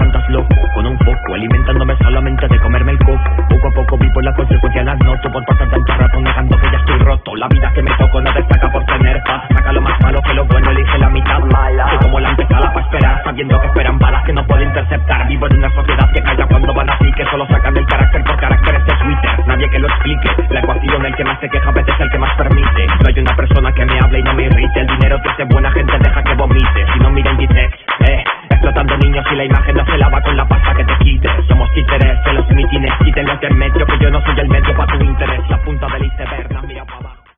andas loco, con un foco, alimentándome solamente de comerme el coco. Poco a poco vivo las consecuencias, las noto por pasar tanto rato negando que ya estoy roto. La vida que me tocó no destaca por